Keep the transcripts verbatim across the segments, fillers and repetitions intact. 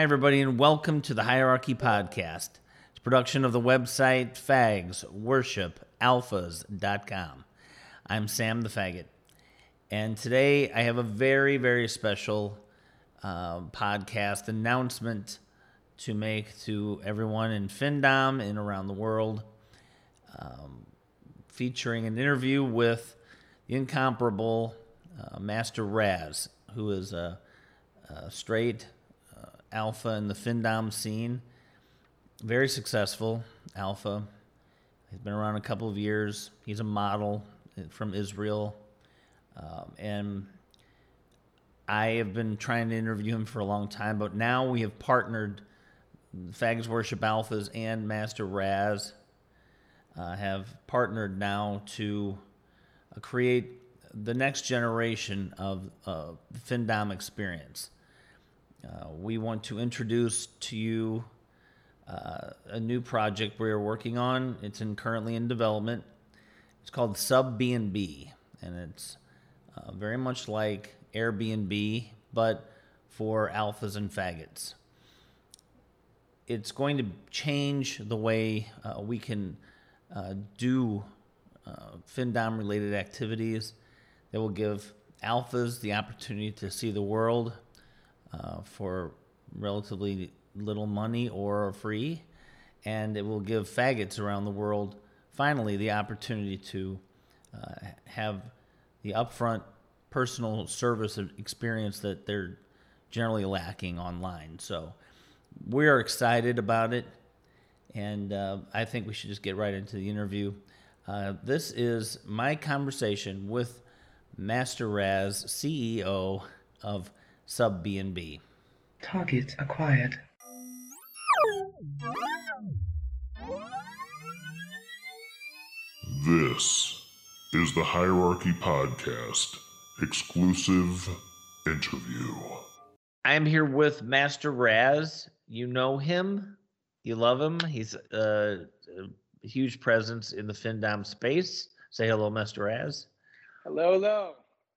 Hi, everybody, and welcome to the Hierarchy Podcast. It's a production of the website fags worship alphas dot com. I'm Sam the Faggot, and today I have a very, very special uh, podcast announcement to make to everyone in Findom and around the world, um, featuring an interview with the incomparable uh, Master Raz, who is a, a straight uh, alpha in the Findom scene. Very successful alpha. He's been around a couple of years. He's a model from Israel. Um, and I have been trying to interview him for a long time, but now we have partnered. Fags Worship Alphas and Master Raz uh, have partnered now to uh, create the next generation of uh, the Findom experience. Uh, we want to introduce to you uh, a new project we are working on. It's in, currently in development. It's called Sub B and B, and it's uh, very much like Airbnb, but for alphas and faggots. It's going to change the way uh, we can uh, do uh, Findom-related activities that will give alphas the opportunity to see the world uh, for relatively little money or free, and it will give faggots around the world finally the opportunity to uh, have the upfront personal service experience that they're generally lacking online. So we are excited about it, and uh, I think we should just get right into the interview. Uh, this is my conversation with Master Raz, C E O of Sub B and B. Target acquired. This is the Hierarchy Podcast exclusive interview. I am here with Master Raz. You know him. You love him. He's a, a huge presence in the Findom space. Say hello, Master Raz. Hello, hello.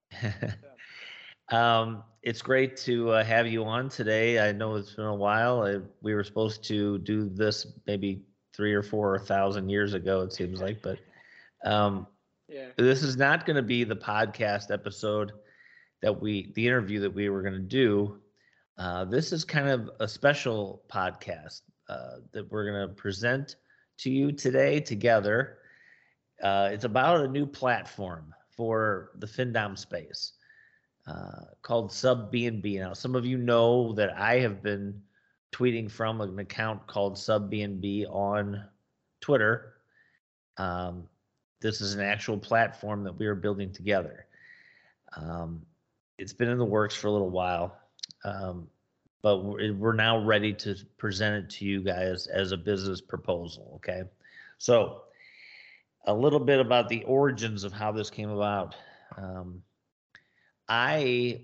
um, it's great to uh, have you on today. I know it's been a while. I, we were supposed to do this maybe three or four thousand years ago, it seems like, but um, yeah. This is not going to be the podcast episode that we, the interview that we were going to do. Uh, this is kind of a special podcast uh, that we're going to present to you today together. Uh, it's about a new platform for the Findom space uh, called Sub B and B. Now, some of you know that I have been tweeting from an account called Sub B and B on Twitter. Um, this is an actual platform that we are building together. Um, it's been in the works for a little while. Um, but we're now ready to present it to you guys as a business proposal, okay? So a little bit about the origins of how this came about. Um, I,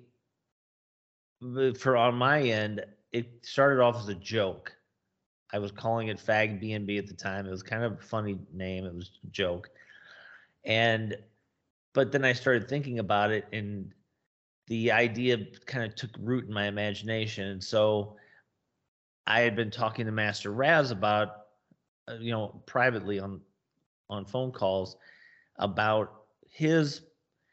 for on my end, it started off as a joke. I was calling it Fag B and B at the time. It was kind of a funny name. It was a joke. And, but then I started thinking about it, and the idea kind of took root in my imagination. And so I had been talking to Master Raz about, uh, you know, privately on, on phone calls about his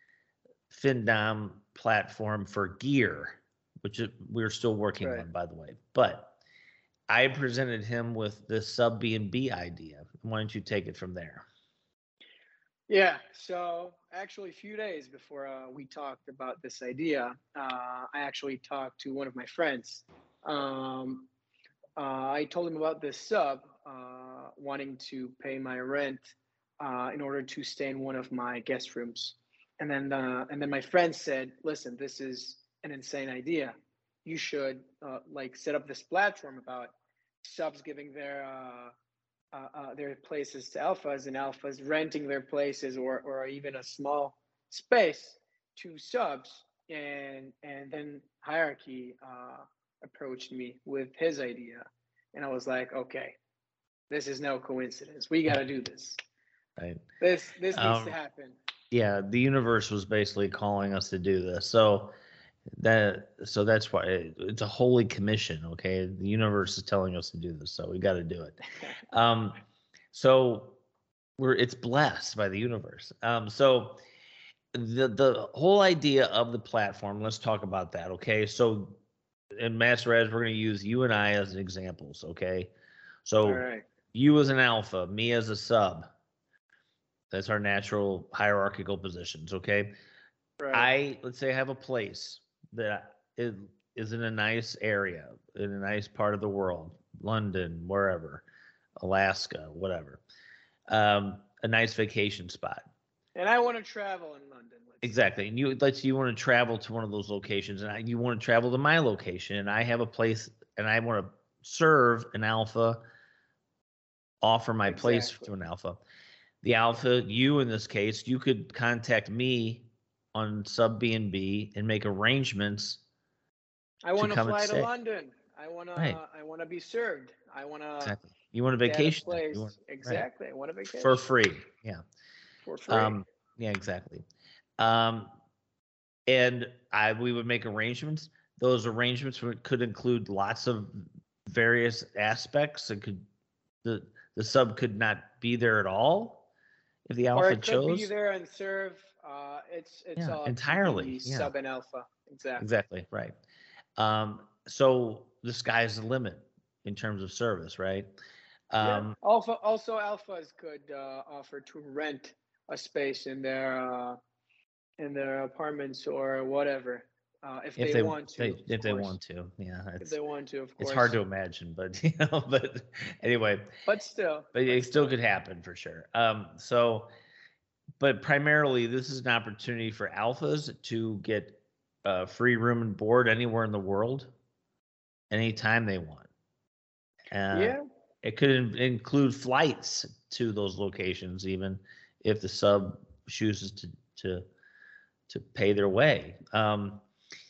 Findom platform for gear, which we're still working right. on, by the way. But I presented him with this Sub B and B idea. Why don't you take it from there? Yeah, so actually a few days before uh, we talked about this idea, uh, I actually talked to one of my friends. Um, uh, I told him about this sub, uh, wanting to pay my rent uh, in order to stay in one of my guest rooms. And then, uh, and then my friend said, listen, this is an insane idea. You should uh, like set up this platform about subs giving their uh, Uh, uh, their places to alphas, and alphas renting their places or or even a small space to subs, and and then Hierarchy uh, approached me with his idea, and I was like, okay, this is no coincidence. We got to do this. Right. This this needs um, to happen. Yeah, the universe was basically calling us to do this. So that so that's why it, it's a holy commission. Okay, the universe is telling us to do this, so we got to do it. Um, so we're it's blessed by the universe. Um, so the the whole idea of the platform. Let's talk about that. Okay, so in Master Res, we're going to use you and I as examples. Okay, All so right. you as an alpha, me as a sub. That's our natural hierarchical positions. Okay, Right. I let's say I have a place that is is in a nice area, in a nice part of the world, London, wherever, Alaska, whatever, um, a nice vacation spot. And I want to travel in London. Let's Exactly, and you let's you want to travel to one of those locations, and I, you want to travel to my location, and I have a place, and I want to serve an alpha, offer my place Exactly. to an alpha. The alpha, you in this case, you could contact me on sub B and B and make arrangements I to want to come and fly to stay. London. I want to. Right, I want to be served. I want to exactly. You want a stay at a vacation there. You want place. right Exactly. I want a for vacation free. Yeah. for free. Um. Yeah. Exactly. Um. And I we would make arrangements. Those arrangements would, could include lots of various aspects. It could the the sub could not be there at all if the Or alpha it could be chose. there and serve. Uh, it's it's Yeah. all up to the Entirely. Yeah. sub and alpha. Exactly. Exactly. Right. Um. So the sky's the limit in terms of service. Right. Yeah. Um. Alpha also alphas could uh, offer to rent a space in their uh, in their apartments or whatever uh, if If they they want to, they of if they course. want to, yeah, If it's they want to, of it's hard course. to imagine, but you know, but anyway, But still, but but it still still. could happen for sure. Um, so, but primarily, this is an opportunity for alphas to get uh, free room and board anywhere in the world, anytime they want. Uh, Yeah. it could in- include flights to those locations, even if the sub chooses to to to pay their way. Um,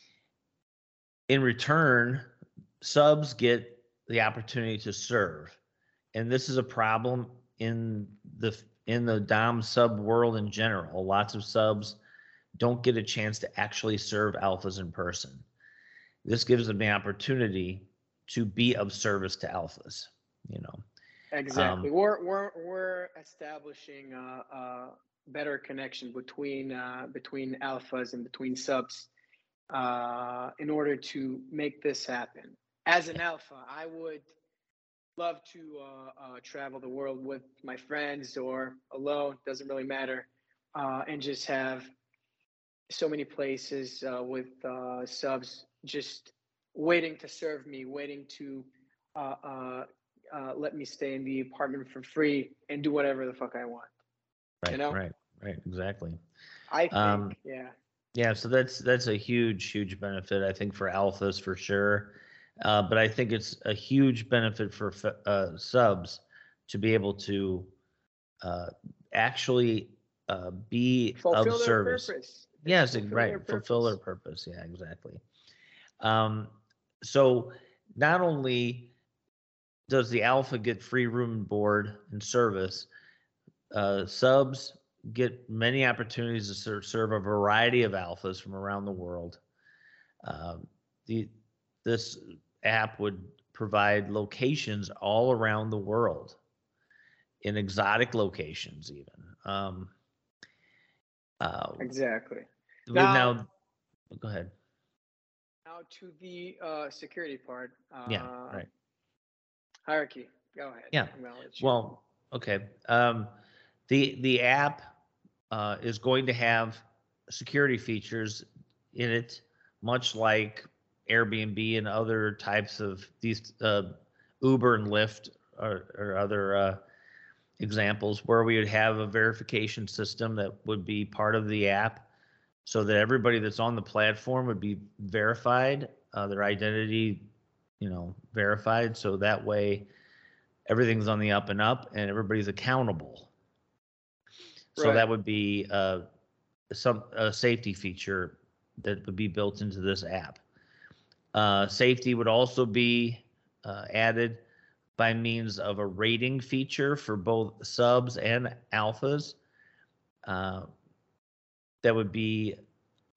in return, subs get the opportunity to serve, and this is a problem in the in the dom sub world in general. Lots of subs don't get a chance to actually serve alphas in person. This gives them the opportunity to be of service to alphas, you know. Exactly. um, We're we're we're establishing a, a better connection between uh, between alphas and between subs uh, in order to make this happen. As an alpha, I would love to uh, uh, travel the world with my friends or alone. Doesn't really matter, uh, and just have so many places uh, with uh, subs just waiting to serve me, waiting to uh, uh, uh, let me stay in the apartment for free and do whatever the fuck I want. You right, know, right, right, exactly. I think, um, yeah, Yeah, so that's that's a huge, huge benefit, I think, for alphas for sure. Uh, but I think it's a huge benefit for f- uh, subs to be able to uh, actually uh, be of fulfill their service. purpose. It's Yes, fulfill their right, fulfill their purpose. purpose. Yeah, exactly. Um, so not only does the alpha get free room and board and service, uh, subs get many opportunities to ser- serve a variety of alphas from around the world. Um, the this app would provide locations all around the world, in exotic locations, even. Um, uh, Exactly. with Now, now, go ahead. now to the uh, security part, Yeah, uh, right. hierarchy. Go ahead. Yeah. I'm gonna let you. Well, okay. Um, the the app uh, is going to have security features in it, much like Airbnb and other types of these uh, Uber and Lyft or, or other uh, examples, where we would have a verification system that would be part of the app, so that everybody that's on the platform would be verified, uh, their identity, you know, verified, so that way everything's on the up and up and everybody's accountable. So Right. that would be uh, some a safety feature that would be built into this app. Uh, safety would also be uh, added by means of a rating feature for both subs and alphas. Uh, that would be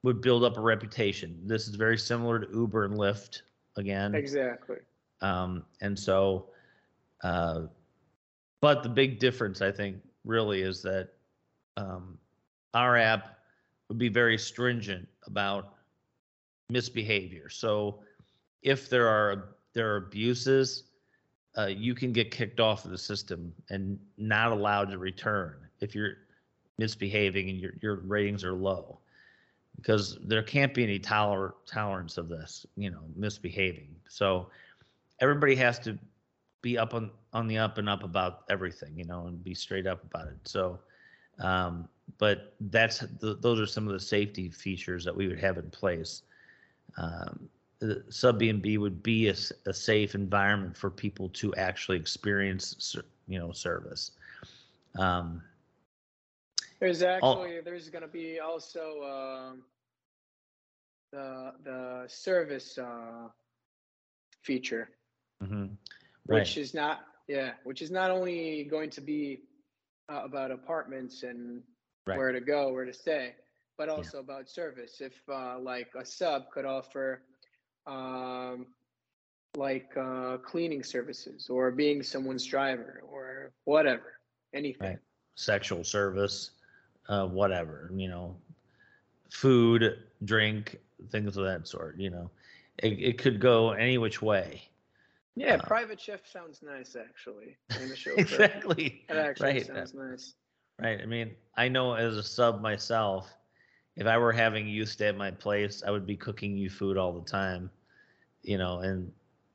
would build up a reputation. This is very similar to Uber and Lyft again. Exactly. Um, and so, uh, but the big difference, I think, really is that um, our app would be very stringent about misbehavior. So if there are there are abuses, uh, you can get kicked off of the system and not allowed to return if you're misbehaving and your your ratings are low, because there can't be any toler- tolerance of this, you know, misbehaving. So everybody has to be up on on the up and up about everything, you know, and be straight up about it. So, um, but that's the, those are some of the safety features that we would have in place. Um, the sub B and B would be a, a safe environment for people to actually experience, you know, service. Um, There's actually oh. there's going to be also um, the the service uh, feature, mm-hmm. right. which is not yeah, which is not only going to be uh, about apartments and right. where to go, where to stay, but also yeah. about service. If uh, like a sub could offer um, like uh, cleaning services or being someone's driver or whatever, anything. Right. Sexual service, uh, whatever, you know, food, drink, things of that sort, you know, it, it could go any which way. Yeah, uh, private chef sounds nice, actually. Exactly. That actually right. sounds nice. Right. I mean, I know as a sub myself, if I were having you stay at my place, I would be cooking you food all the time, you know, and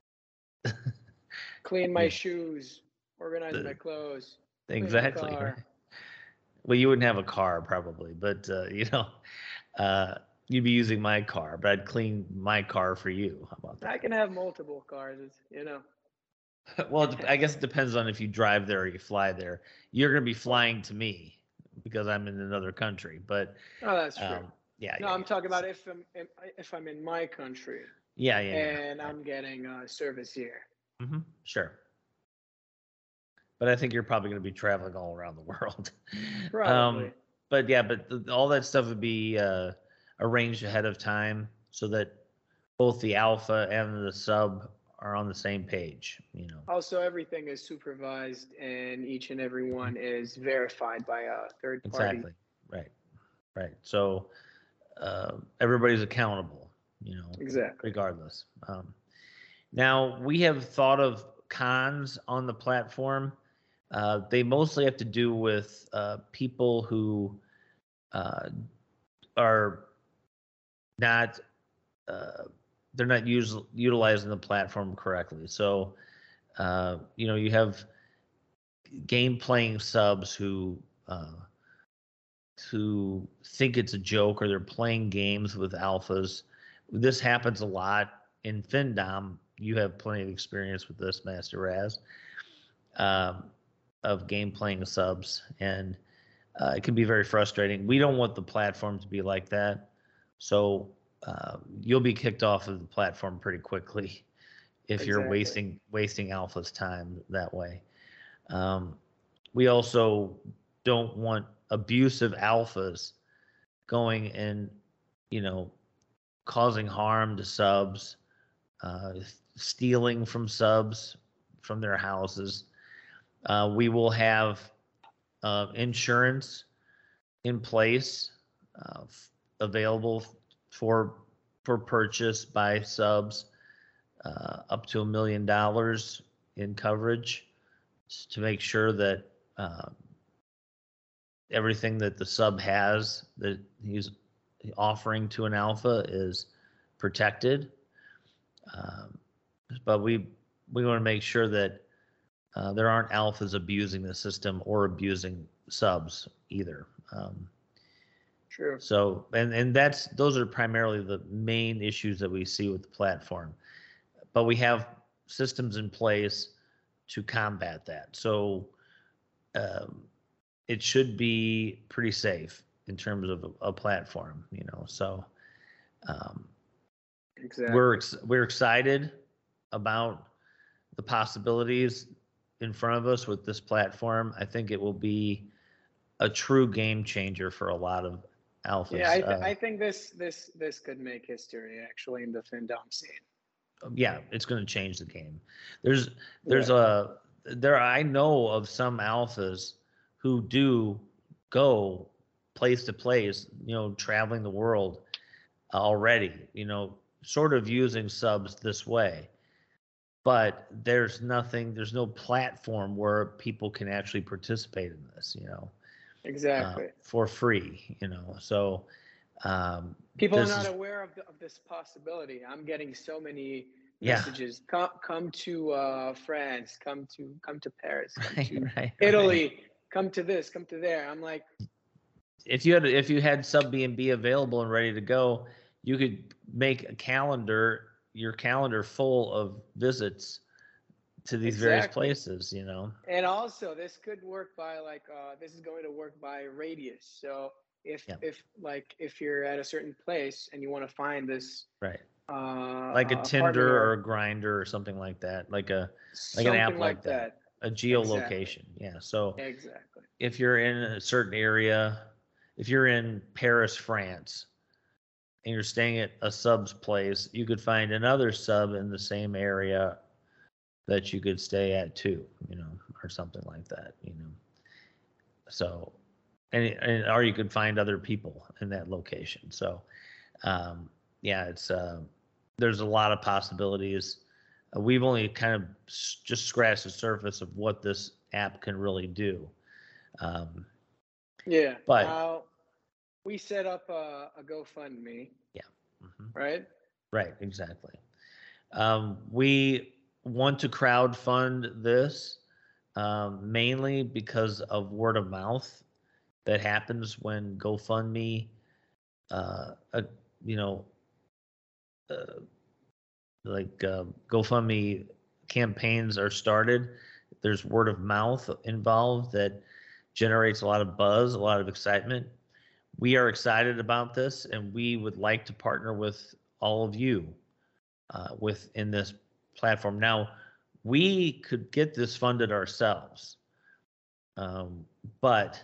clean my shoes, organize the, my clothes. Exactly. Right. Well, you wouldn't have a car probably, but uh, you know, uh, you'd be using my car, but I'd clean my car for you. How about that? I can have multiple cars, you know. Well, I guess it depends on if you drive there or you fly there. You're going to be flying to me because I'm in another country, but oh, that's true. Um, yeah. No, yeah, I'm yeah. talking about if I'm if I'm in my country. Yeah, yeah. And yeah. I'm getting uh, service here. Mm-hmm. Sure. But I think you're probably going to be traveling all around the world. Probably. Um, but yeah, but the, all that stuff would be uh, arranged ahead of time so that both the alpha and the sub are on the same page, you know. Also, everything is supervised and each and every one is verified by a third party. Exactly. Right. Right. So uh, everybody's accountable, you know, exactly. regardless. Um, now, we have thought of cons on the platform. Uh, they mostly have to do with uh, people who uh, are not, uh, they're not use, utilizing the platform correctly. So, uh, you know, you have game playing subs who uh, who think it's a joke or they're playing games with alphas. This happens a lot in Findom. You have plenty of experience with this, Master Raz. Um, of game playing subs, and uh, it can be very frustrating. We don't want the platform to be like that, so uh, you'll be kicked off of the platform pretty quickly if exactly. you're wasting wasting alpha's time that way. Um, we also don't want abusive alphas going and, you know, causing harm to subs, uh, stealing from subs from their houses. Uh, we will have uh, insurance in place uh, f- available for for purchase by subs uh, up to a million dollars in coverage to make sure that uh, everything that the sub has that he's offering to an alpha is protected. Um, but we we want to make sure that Uh, there aren't alphas abusing the system or abusing subs either. Um, True. So, and and that's those are primarily the main issues that we see with the platform. But we have systems in place to combat that. So, um, it should be pretty safe in terms of a, a platform, you know. So, um, exactly. we're ex- we're excited about the possibilities in front of us with this platform. I think it will be a true game changer for a lot of alphas. Yeah, I, th- Uh, I think this this this could make history actually in the fandom scene. yeah, it's going to change the game. There's there's Yeah, a there I know of some alphas who do go place to place, you know, traveling the world already, you know, sort of using subs this way. But there's nothing, there's no platform where people can actually participate in this, you know, uh, exactly. for free, you know. So um, People are this not is, aware of, the, of this possibility. I'm getting so many yeah, messages. Come come to uh, France. Come to come to Paris. Come right, to right, right. Italy. Come to this. Come to there. I'm like, If you had if you had sub B and B available and ready to go, you could make a calendar, your calendar full of visits to these various exactly. places, you know. And also, this could work by like uh, this is going to work by radius. So if Yeah, if like if you're at a certain place and you want to find this right. uh, Like a uh, apartment Tinder or or a Grinder or something like that, like a like an something app like like that, that, a exactly, geolocation. Yeah. So exactly, if you're in a certain area, if you're in Paris, France, and you're staying at a sub's place, you could find another sub in the same area that you could stay at too, you know, or something like that, you know. So, and, and or you could find other people in that location. So, um, yeah, it's uh, there's a lot of possibilities. Uh, we've only kind of s- just scratched the surface of what this app can really do. Um, yeah. but Now we set up a, a GoFundMe, yeah, hmm right? right, exactly. Um, we want to crowdfund this um, mainly because of word of mouth that happens when GoFundMe, uh, uh, you know, uh, like uh, GoFundMe campaigns are started. There's word of mouth involved that generates a lot of buzz, a lot of excitement. We are excited about this, and we would like to partner with all of you uh, within this platform. Now, we could get this funded ourselves, um, but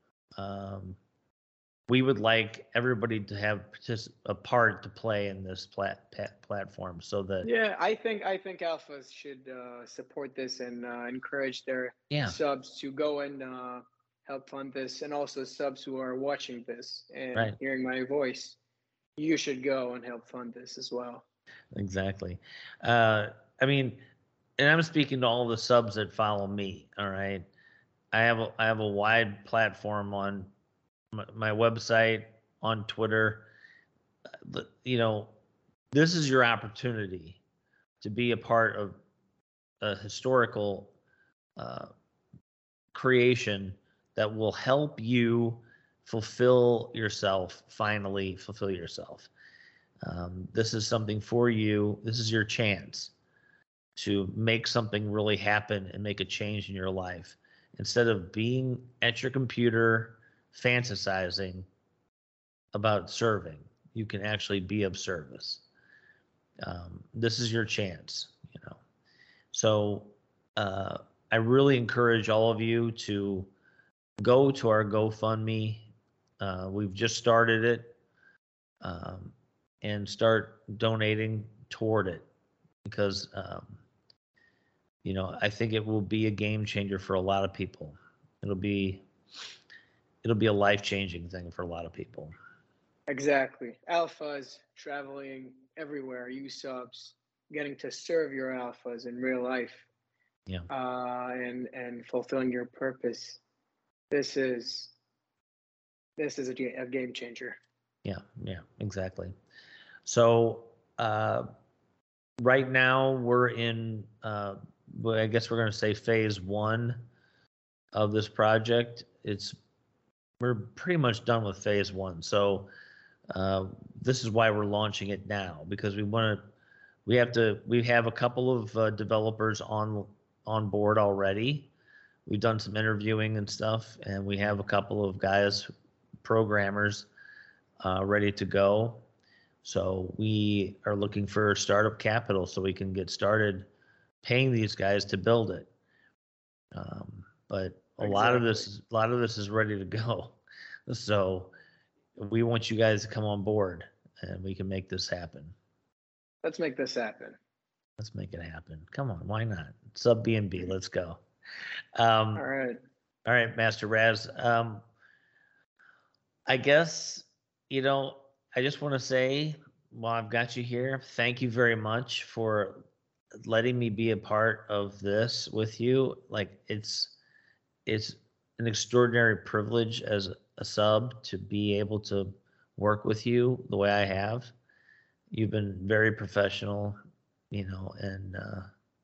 um, we would like everybody to have partic- a part to play in this plat- pat- platform so that, Yeah, I think I think alphas should uh, support this and uh, encourage their yeah, subs to go and uh, help fund this, and also subs who are watching this and right, hearing my voice, you should go and help fund this as well. exactly. Uh, I mean, and I'm speaking to all the subs that follow me. All right, I have a, I have a wide platform on my, my website, on Twitter. But, you know, this is your opportunity to be a part of a historical uh, creation that will help you fulfill yourself, finally fulfill yourself. Um, this is something for you. This is your chance to make something really happen and make a change in your life. Instead of being at your computer fantasizing about serving, you can actually be of service. Um, this is your chance, you know. So uh, I really encourage all of you to go to our GoFundMe. Uh, we've just started it, um, and start donating toward it because, um, you know, I think it will be a game changer for a lot of people. It'll be it'll be a life changing thing for a lot of people. Exactly, alphas traveling everywhere, you subs getting to serve your alphas in real life, Yeah, uh, and and fulfilling your purpose. This is this is a, a game changer. yeah, yeah, exactly. So uh, right now we're in, uh, well, I guess we're going to say phase one of this project. It's we're pretty much done with phase one. So uh, this is why we're launching it now because we want to. We have to. We have a couple of uh, developers on on board already. We've done some interviewing and stuff, and we have a couple of guys, programmers, uh, ready to go. So we are looking for startup capital so we can get started paying these guys to build it. Um, but a lot of Exactly. this, a lot of this is ready to go. So we want you guys to come on board, and we can make this happen. Let's make this happen. Let's make it happen. Come on, why not? Sub B and B, let's go. Um, All right. All right, Master Raz. Um, I guess, you know, I just want to say, while I've got you here, thank you very much for letting me be a part of this with you. Like, it's it's an extraordinary privilege as a sub to be able to work with you the way I have. You've been very professional, you know, and uh,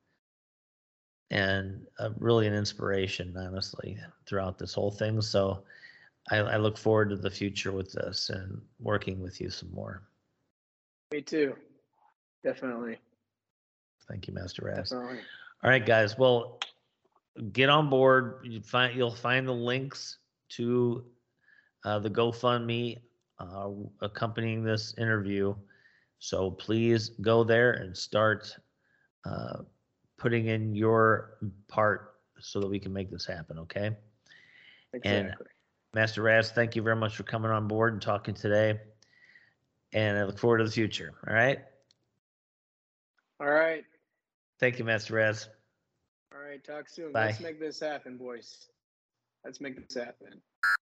and uh, really an inspiration, honestly, throughout this whole thing. So I, I look forward to the future with this and working with you some more. Me too. Definitely. Thank you, Master Raz. Definitely. All right, guys. Well, get on board. You find you'll find the links to uh, the GoFundMe uh, accompanying this interview. So please go there and start uh, putting in your part so that we can make this happen. Okay. Exactly. And Master Raz, thank you very much for coming on board and talking today. And I look forward to the future. All right. All right. Thank you, Master Raz. All right. Talk soon. Bye. Let's make this happen, boys. Let's make this happen.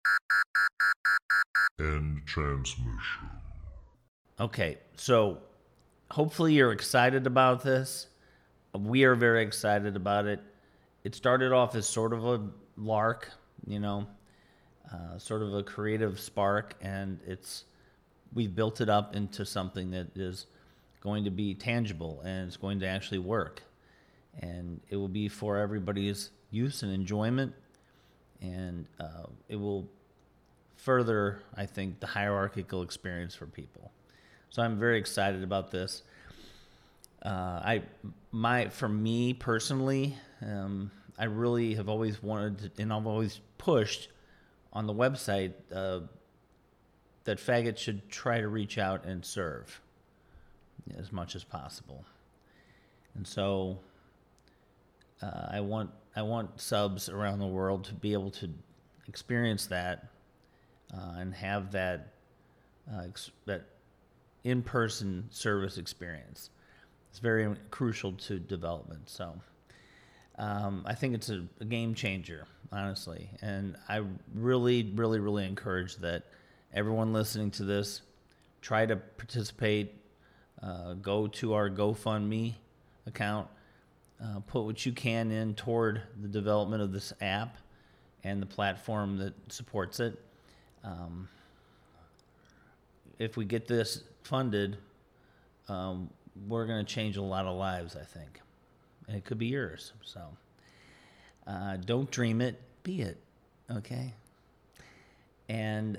End transmission. Okay, so hopefully you're excited about this. We are very excited about it. It started off as sort of a lark, you know, uh, sort of a creative spark, and it's we've built it up into something that is going to be tangible, and it's going to actually work. And it will be for everybody's use and enjoyment, and uh, it will further, I think, the hierarchical experience for people. So I'm very excited about this. Uh, I, my, for me personally, um, I really have always wanted to, and I've always pushed on the website uh, that faggots should try to reach out and serve as much as possible. And so uh, I want I want subs around the world to be able to experience that uh, and have that uh, ex- that in-person service experience. It's very crucial to development. So um, I think it's a, a game changer, honestly. And I really, really, really encourage that everyone listening to this try to participate. Uh, go to our GoFundMe account. Uh, put what you can in toward the development of this app and the platform that supports it. Um, if we get this funded, um, we're going to change a lot of lives, I think. And it could be yours. So uh, don't dream it, be it. Okay? And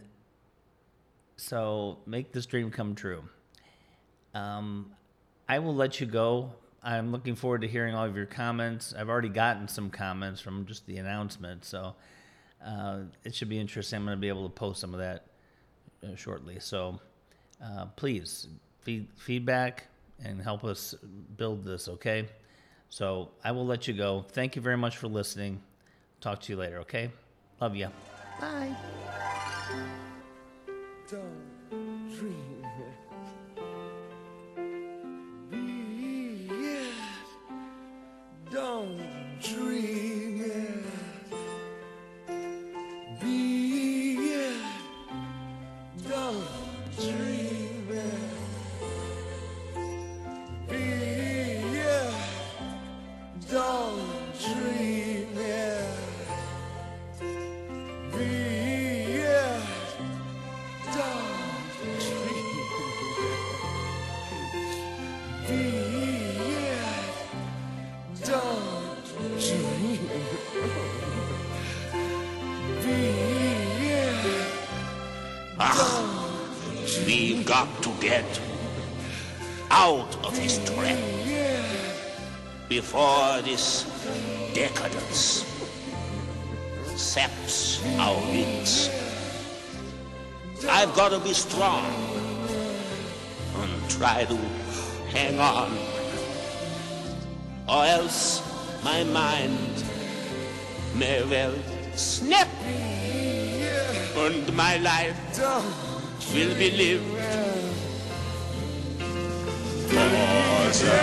so make this dream come true. Um, I will let you go. I'm looking forward to hearing all of your comments. I've already gotten some comments from just the announcement, so uh, it should be interesting. I'm going to be able to post some of that uh, shortly. So uh, please, feed, feedback and help us build this, okay? So I will let you go. Thank you very much for listening. Talk to you later, okay? Love you. Bye. Don't dream. Be it. Don't dream it. Be it. Don't dream it. Be it. Don't dream it. Be it. Don't dream it. Be it. Don't dream it. Be it. Ah, we've got to get out of this trap before this decadence saps our wings. I've got to be strong and try to hang on, or else my mind may well snap and my life will be lived. For the